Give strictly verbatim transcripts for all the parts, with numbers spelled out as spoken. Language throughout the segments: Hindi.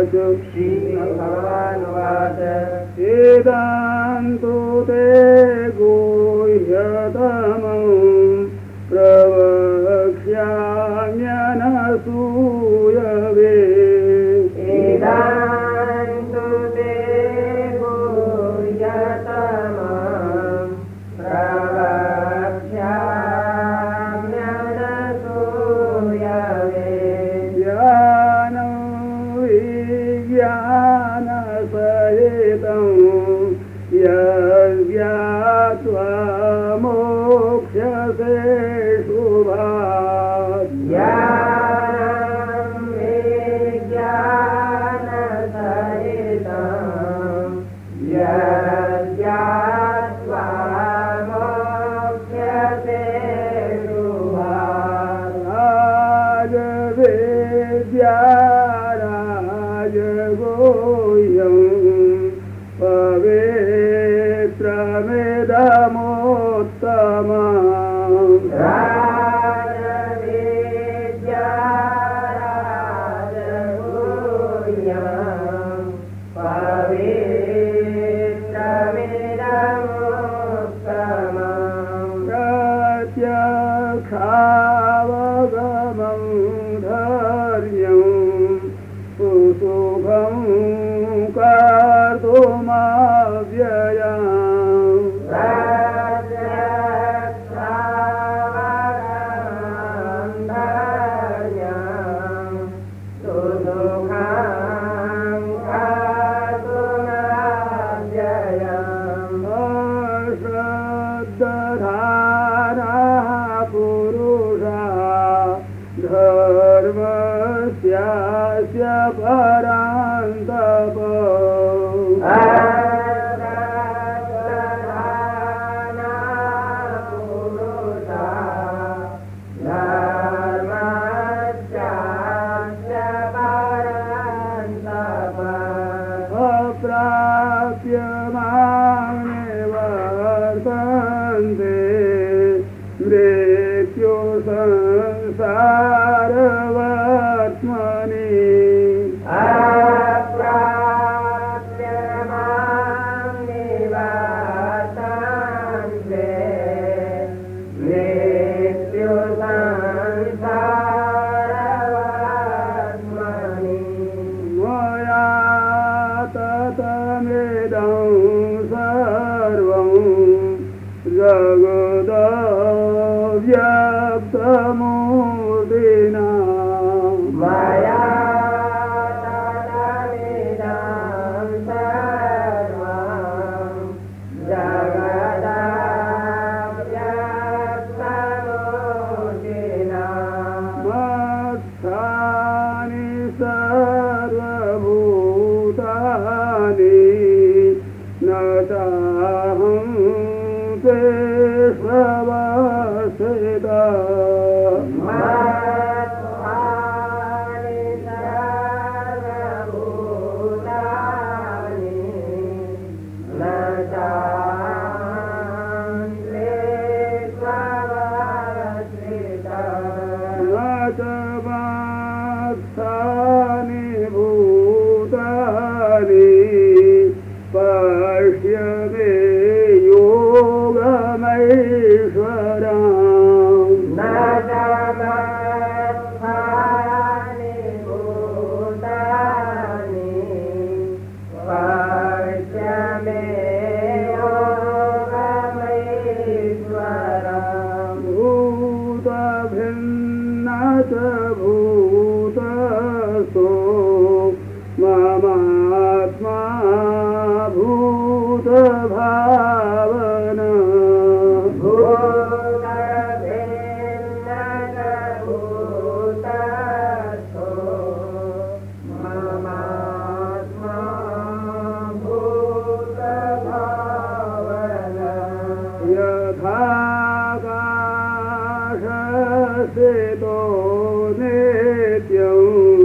श्रीभगवानुवाच वेदान्तु ते गुह्यतमं प्रवक्ष्याम्यनसूयवे वेदान्तु ते गुह्यतमं प्रवक्ष्याम्यनसूयवे ज्ञानं विज्ञानसहितं यज्ञात्वा मोक्ष्यसे शुभात् ज्ञानं विज्ञानसहितं यज्ञात्वा मोक्ष्यसे शुभात् राजविद्या राजगुह्यं पवित्रमिदमुत्तमम् राजविद्या राजगुह्यं पवित्रमिदमुत्तमम् प्रत्यक्षावगमं धर्म्यं सुसुखं कर्तुमव्ययम् प्रत्यक्षावगमं धर्म्यं सुसुखं कर्तुमव्ययम् अश्रद्धधानः पुरुषा धर्मस्यास्य परान्तप अप्राप्य मां निवर्तन्ते मृत्यु संसारवर्त्मनि अप्राप्य मां निवर्तन्ते मृत्यु संसारवर्त्मनि मया ततमिदं सर्वं जगदव्यक्तमूर्तिना मया ततमिदं सर्वं जगदव्यक्तमूर्तिना मत्स्थानि सर्वभूतानि न चाहं तेष्वस्थितः मत्स्थानि सर्वभूतानि न चाहं तेष्वस्थितः न च मत्स्थानि भूतानि पश्य मे योगमैश्वरम् न च मत्स्थानि भूतानि पश्य मे योगमैश्वरम् भूतभिन्न च भूतस्थो ममात्मा भूतभावन भूतभिन्न च भूतस्थो ममात्मा भूतभावन यथाकाशस्थितो नित्यं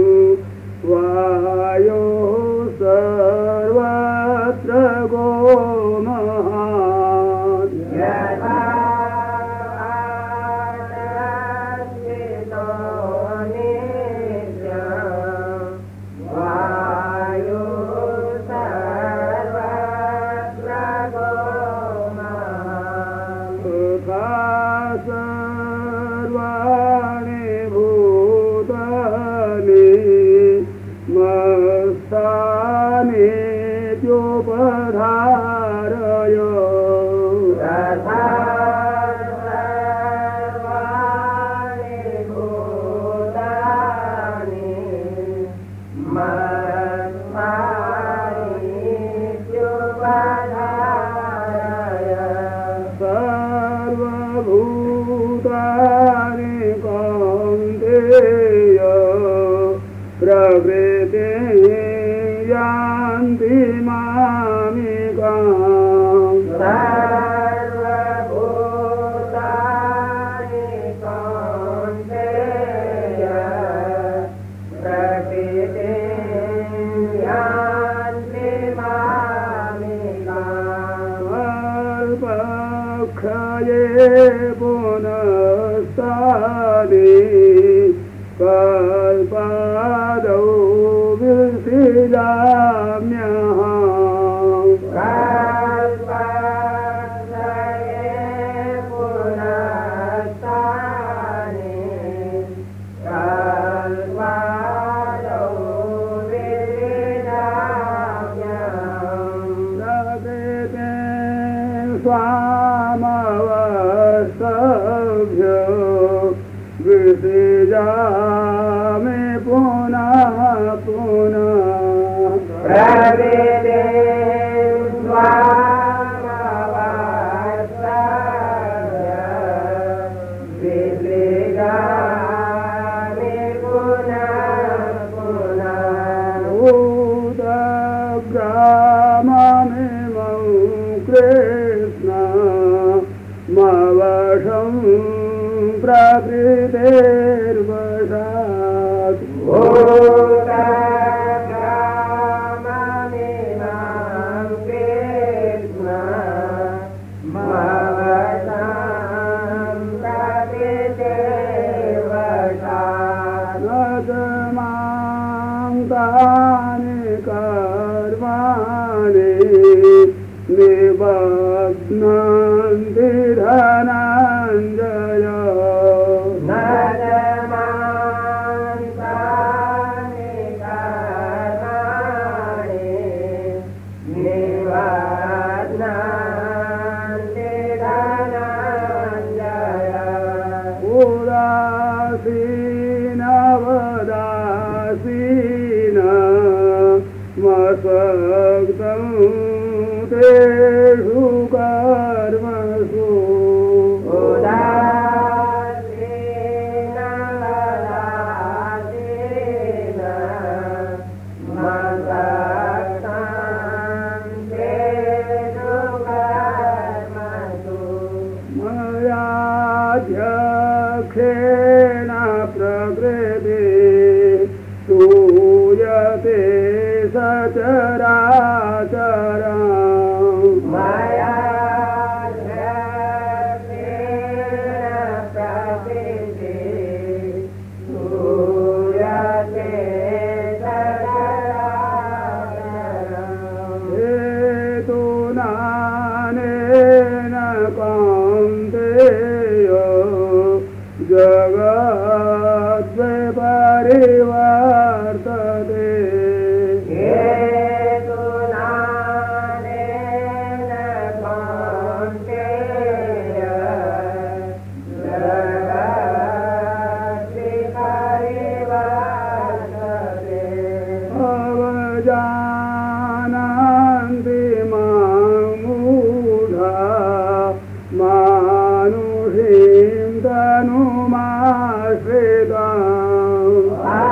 वायोः सर्वत्र गो महान् यथा आकाशस्थितो नित्यं धारय सर्वभूतानि कौन्तेय प्रकृतिं यान्ति मामिकाम् सर्वभूतानि कौन्तेय प्रकृतिं यान्ति मामिकाम् अल्पक्षये पुनस्तानि कल्पादौ विसृजाम्यहम् कल्पक्षये पुनस्तानि कल्पादौ विसृजाम्यहम् प्रकृतिं स्वामवस्तभ्यो विसृजामि पुनः पुनः प्रकृतिं स्वामवस्तभ्य विसृजामि पुनः पुनः उदग्राममिमं कृष्ण मवशं प्रकृतेर्वशात् भूतग्राममिमं कृष्ण मवशं प्रकृतेर्वशात् न च मां तानि कर्माणि निबध्नन्ति धनञ्जय न च मां तानि कर्माणि निबध्नन्ति धनञ्जय उदासीनवदासीन मस्वक्तं तेषु कर्मसु उदासीनवदासीन मस्वक्तं तेषु कर्मसु मयाध्यक्षेण प्रकृति सूयते सचराचरम् मयाध्यक्षेण प्रकृतिः सूयते सचराचरम् हेतुनानेन कौन्तेय जगद्विपरिवर्तते हेतुनानेन कौन्तेय जगद्विपरिवर्तते अवजानन्ति मां मूढा मानुषीं तनुमाश्रिताम्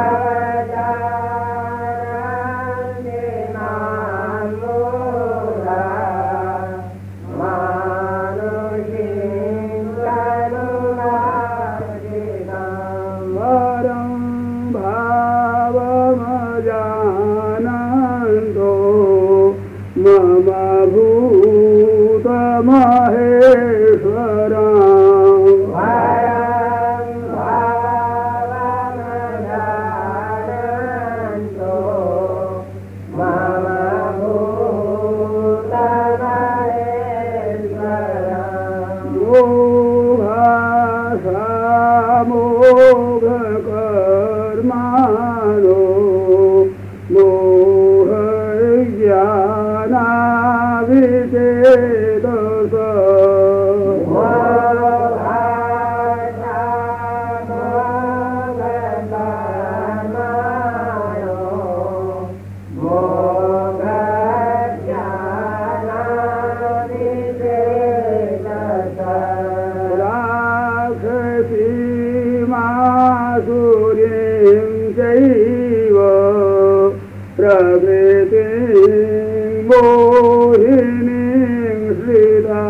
अवजानन्ति मां मूढा मानुषीं तनुमाश्रिताम् परं भावमजानन्तो मम भूतमहेश्वरम् परं भावमजानन्तो मम भूतमहेश्वरम् मोघकर्माणो मोहज्ञाना प्रकृतिं मोहिनीं श्रिता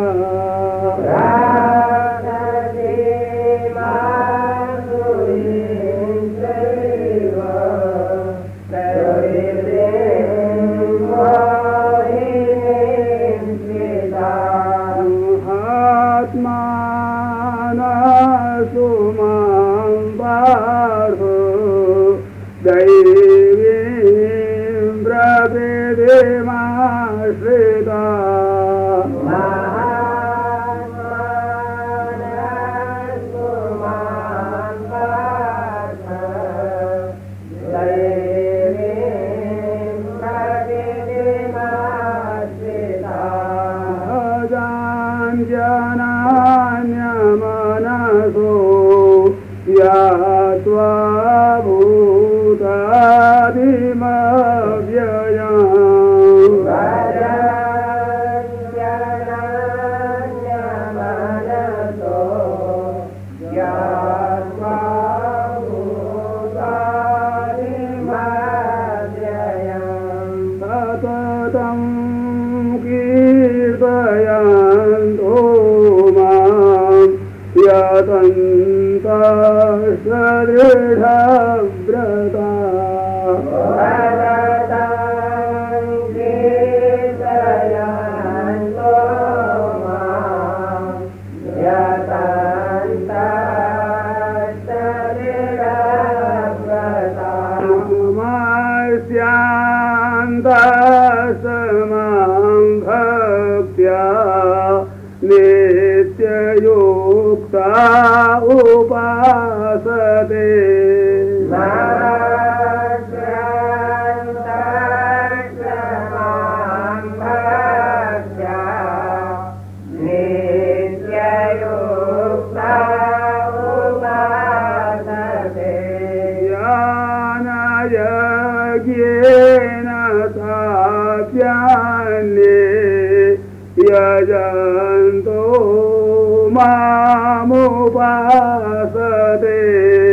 दैवीं प्रकृतिमाश्रिता जनान्यमनसो यात्वा दृढव्रता स्यान्तसमां भक्त्या नित्ययुक्ता उपासते ज्ञानयज्ञेन साप्यान्ये यजन्तो मामुपासते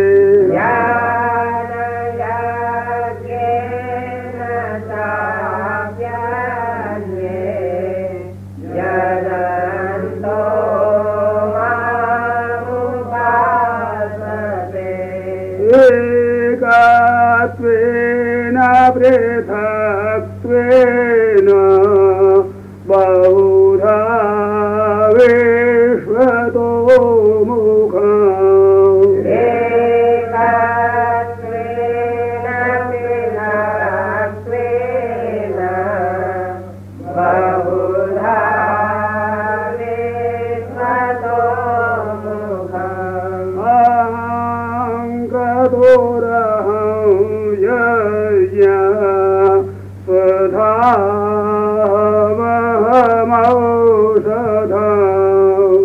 एकत्वेन पृथक्त्वेन बहुधा विश्वतो मुखम् एकत्वेन पृथक्त्वेन बहुधा विश्वतो मुखम् अहं क्रतुरहं यज्ञ स्वधामहमौषधम्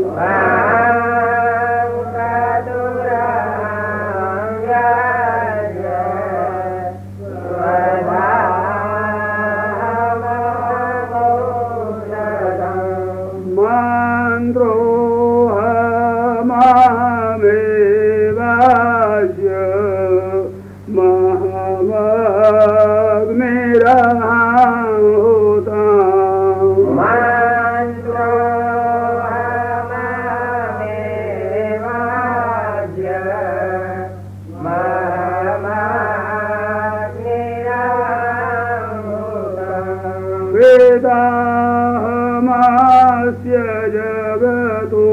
मन्त्रोऽहमामेवास्य महामग्निरहूतम् मन्त्रोऽहमामेवास्य महामग्निरहूतम् वेदाहमस्य जगतो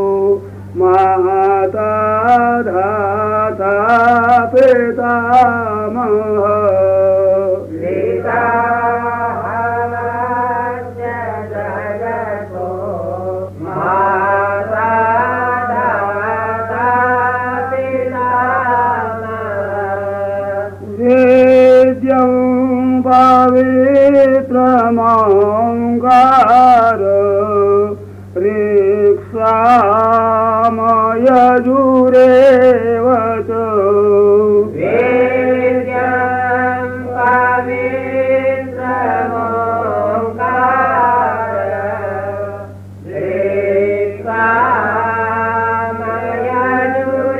माता धाता पितामहः वेदाहमस्य जगतो माता धाता पितामहः वेद्यं पवित्रमङ्गार ऋक्सामयजुरेव च वेद्यं पवित्रमङ्गार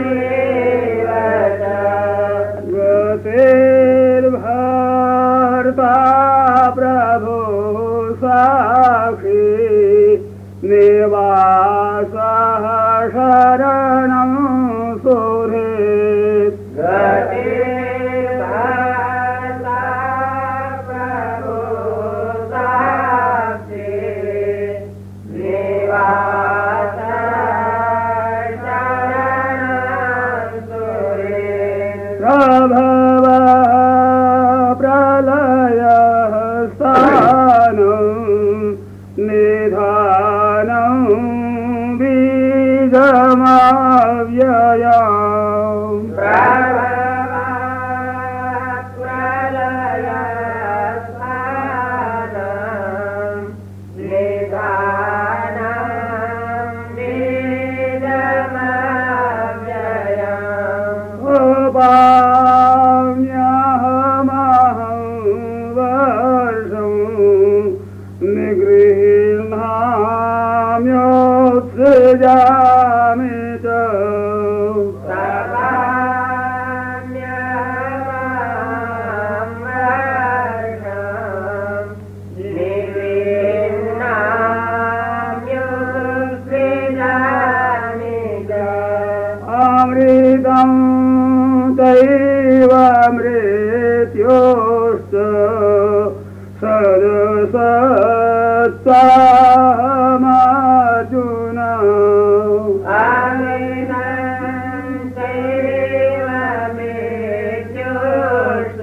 ऋक्सामयजुरेव च गतेर्भर्ता कृपा प्रभो साक्षी निवासः शरणं सुहृत् गतिर्भासा प्रभो साक्षी निवासः शरणं सुहृत् प्रभवः प्रलयः स्थानं निधानं बीजमव्ययम् प्रभवः प्रलयस्थानं निधानं बीजमव्ययम् उपाम्यहमहं वर्षं निगृह्णाम्योत्सृजामि च सभाम्यहमहं वर्षं निगृह्णाम्योत्सृजामि च अमृतं दैवमृत्योश्च सदसत्तामर्जुन अमृतं दैवमृत्योश्च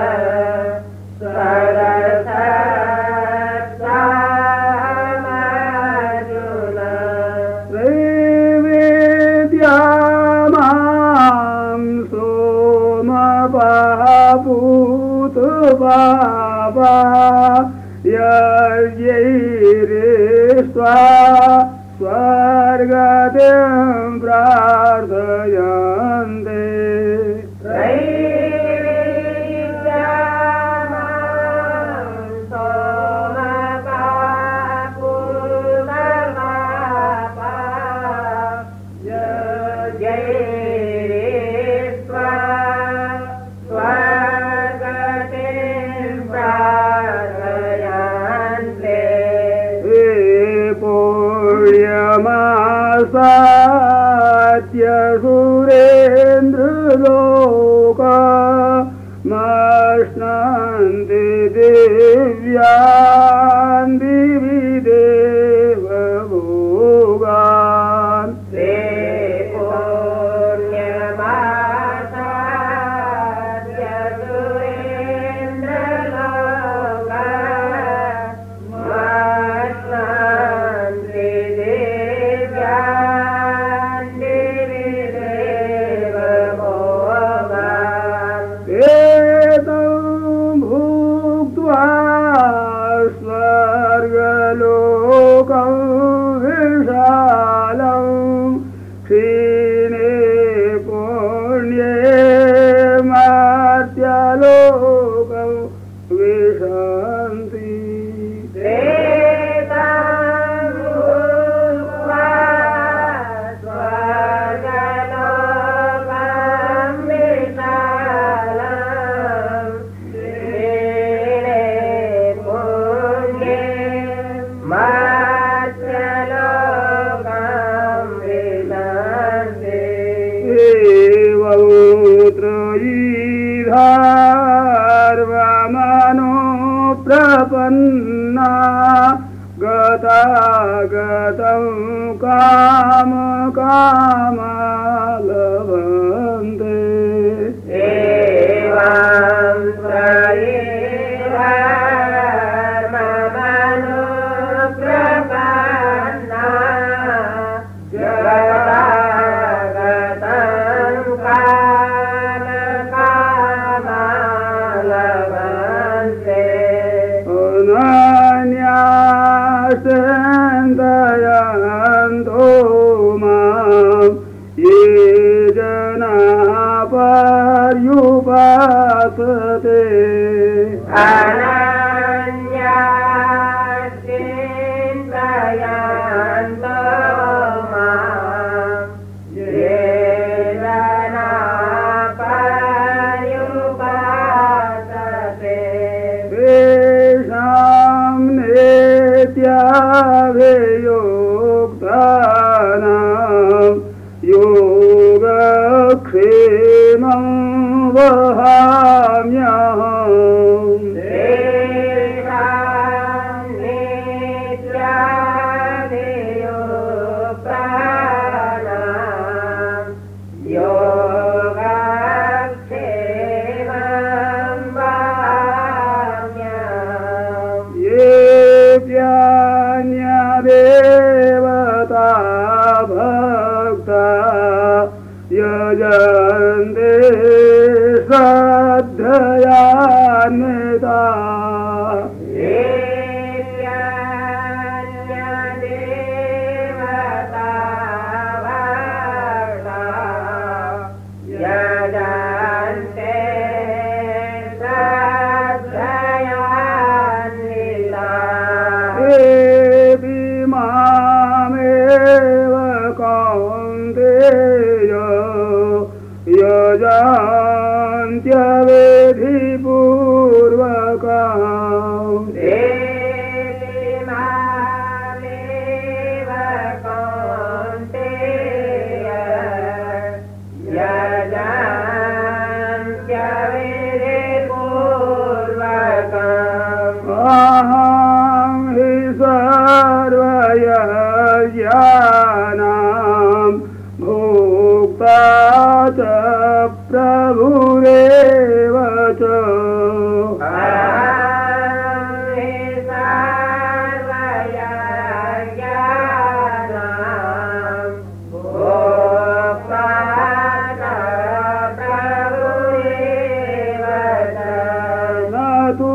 सदसत्तामर्जुन त्रैवेद्यामां सोमपापूतपापा यज्ञैरिष्ट्वा स्वर्गतिं प्रार्थयन्ते त्रैविद्यामां सोमपापूतपापा यज्ञैरिष्ट्वा स्वर्गतिं प्रार्थयन्ते हे पुण्यमासाद्य सुरेन्द्रलोका मश्नन्ति दिव्यान् दिवि देवभोगान् ते पुण्यमासाद्य सुरेन्द्रलोका मश्नन्ति दिव्यान् दिवि देवभोगान् एतं भुक्त्वा स्वर्गलोकं विशालं क्षीणे पुण्ये मर्त्यलोकं विशन्ति एतं भुक्त्वा स्वर्गलोकं विशालं क्षीणे पुण्ये मर्त्यलोकं विशन्ति एवं त्रयीधार्वमनो प्रपन्ना गतागतं कामकामा लभन्ते एवं त्रयीधर्ममनो प्रपन्ना गतागतं कामकामा लभन्ते अनन्याश्चिन्तयन्तो मां ये जनाः पर्युपासते अनन्याश्चिन्तयन्तो मां ये जनाः पर्युपासते क्षेमं वहाम्यहम् तेषां नित्यादेयो प्राणां योगक्षेमं वहाम्यहम् येऽप्यन्यदेवता भक्ता यजन्ते श्रद्धयान्विता येऽप्यन्यदेवता भक्ता यजन्ते श्रद्धयान्विता देवी मामेव कौन्तेय यजन्त्यविधिपूर्वकम् देवी मामेव कौन्तेय यजन्त्यविधिपूर्वकम् अहं हि सर्वयज्ञानां भोक्ता च प्रभुरेव च न तु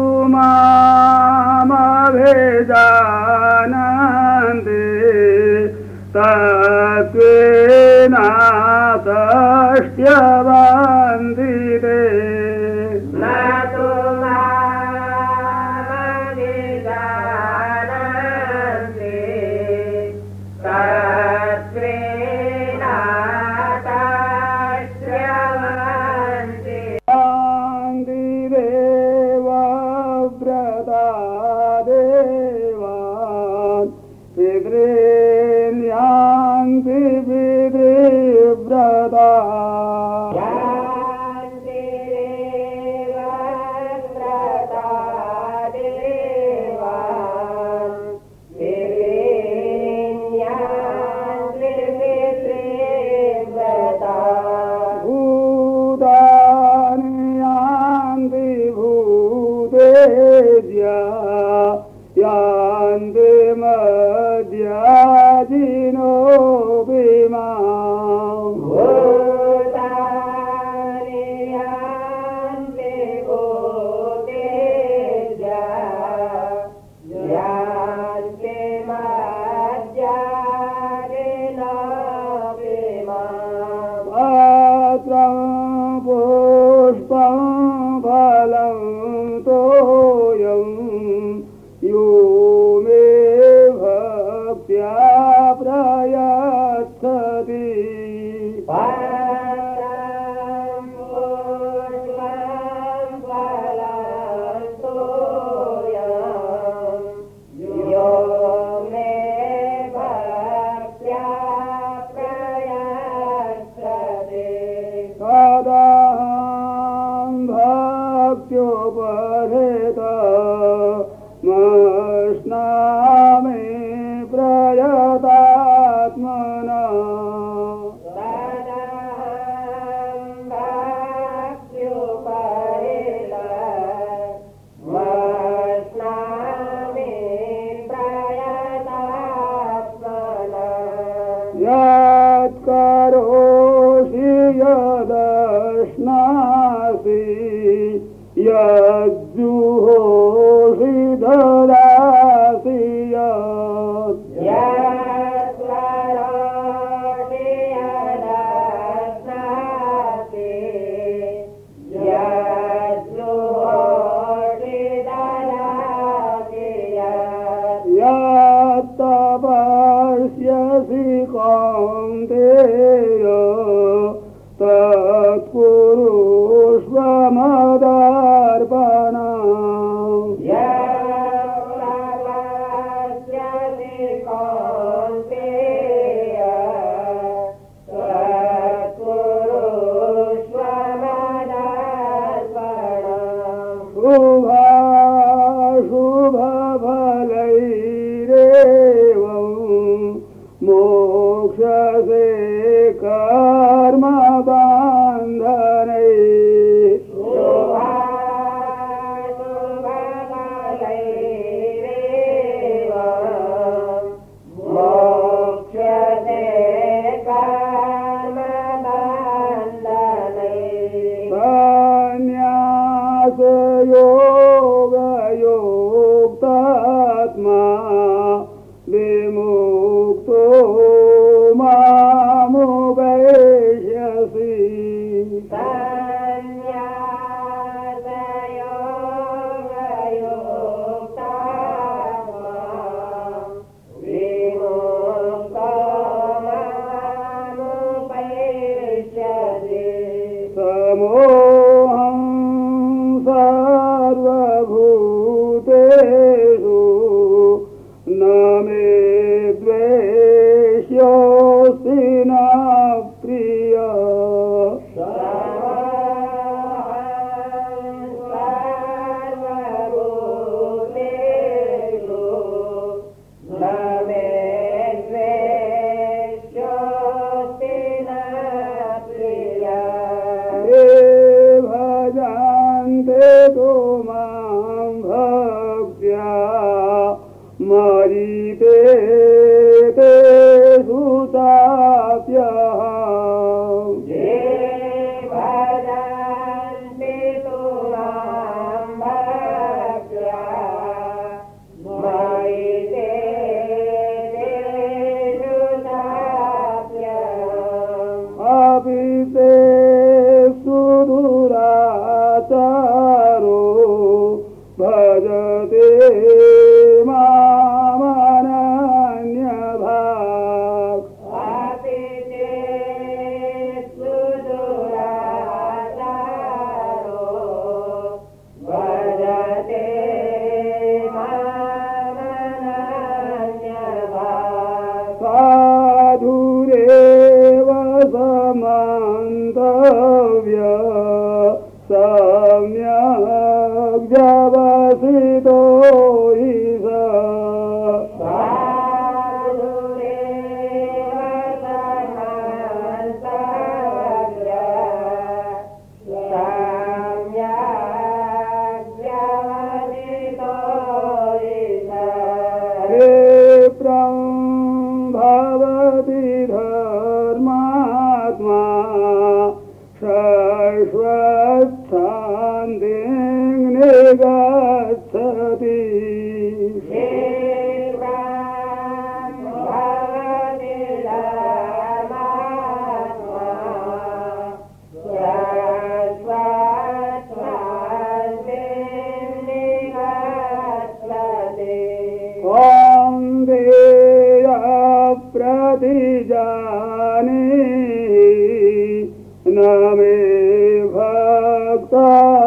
मामभिजानन्ति तत्त्वेनासष्ट्यवन्दिते शान्तिरेव व्रता देवान् विगृह्णान्ति विधिव्रता भूतानि यान्ति भूतेज्या यान्ति मद्याजिनो विमाम् भूतानि यान्ति भूतेज्या यान्ति मद्याजिनो विमाम् पत्रं पुष्पं फलं तोयं यो मे भक्त्या प्रयच्छति पत्रं पुष्पं फलं तोयं यो मे भक्त्या प्रयच्छति तदहं भक्त्योपहृत भजते मामनन्यभाक् साधुरेव समन्तव्य सम्यक् व्यवसितो हि क्षिप्रं भवति धर्मात्मा शाश्वतशान्तिं निगच्छति प्रतिजाने न मे भक्ता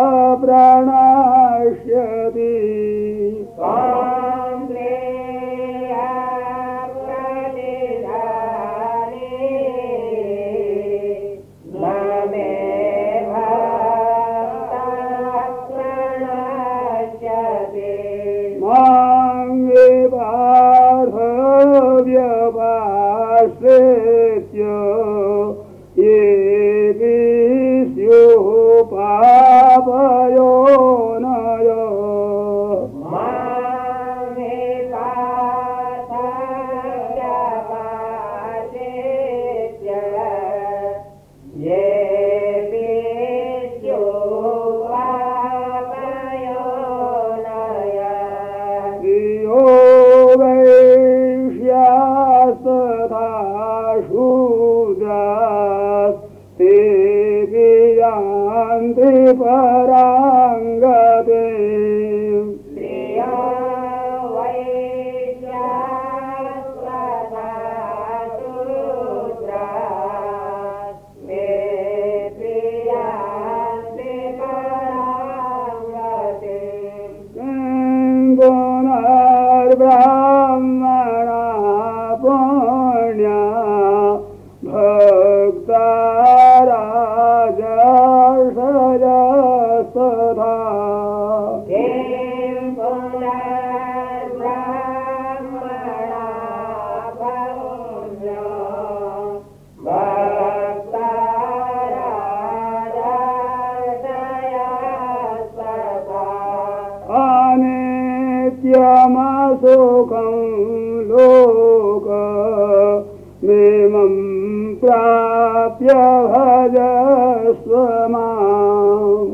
प्रणश्यति मांगे पार्थव्यपाश्रित्य ये विस्युः पापयोनयो वैश्यास्तथा शूद्रास् ते यान्ति परां गतिम् ब्राह्मणा पुण्या भक्ता राजर्षयस्तथा अनित्यमसुखं लोक मेमं प्राप्य भजस्व माम्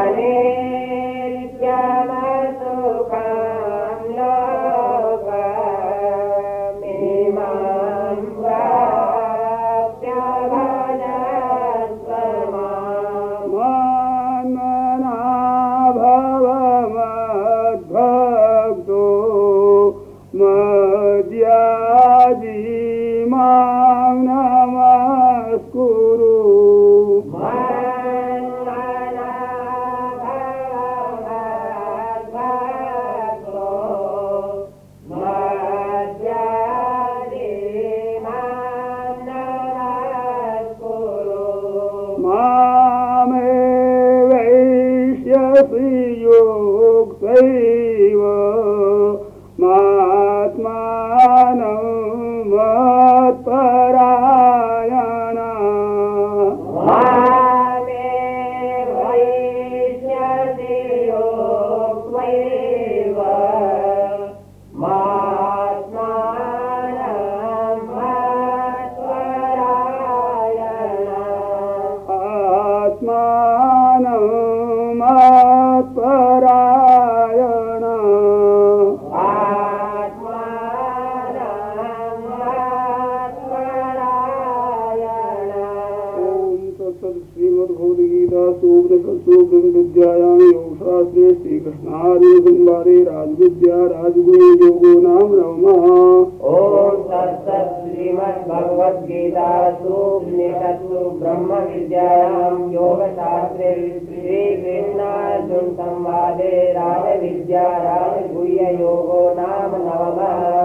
अनित्यमसुखं लोक मेमं प्राप्य भजस्व माम् मन्मना भव मद्भक्तो मद्याजी मां नमस्कुरु मामे वैश्यसि योक्तैव मात्मानं मत्परायणा आत्मानं मत्परायणा विद्यासु उपनिषत्सु ब्रह्म विद्यायां योगशास्त्रे श्रीकृष्णार्जुन संवादे राजविद्या राजगुरु योगो नाम नवमः। ओम तत्सत् श्रीमद्भगवद्गीतासु उपनिषत्सु ब्रह्म विद्यायां योगशास्त्रे श्रीकृष्णार्जुन संवादे राजविद्या राजगुह्य योगो नाम नवमः।